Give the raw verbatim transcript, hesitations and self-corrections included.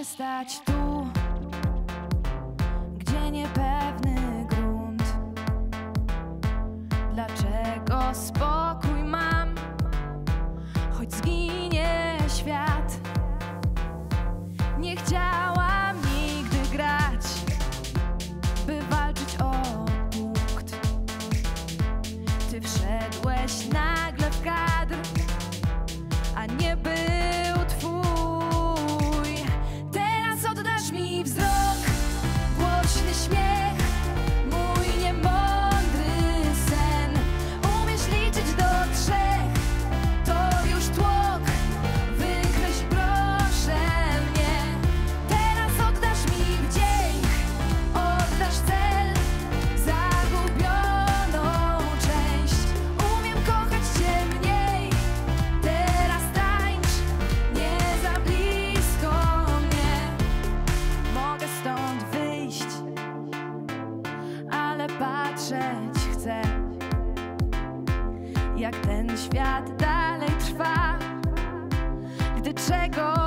Mogę stać tu, gdzie niepewny grunt. Dlaczego spokój mam, choć zginie świat? Nie chciałam nigdy grać, by walczyć o punkt. Ty wszedłeś nagle w kadr, a nie był twój. Teraz oddasz mi wzrok, głośny śmiech, mój niemądry sen. Umiesz liczyć do trzech, to już tłok. Wykreśl proszę mnie. Teraz oddasz mi wdzięk, oddasz cel, zagubioną część. Umiem kochać cię mniej. Teraz tańcz, nie za blisko mnie. Mogę stąd wyjść, ale patrzeć chcę, jak ten świat dalej trwa, gdy czegoś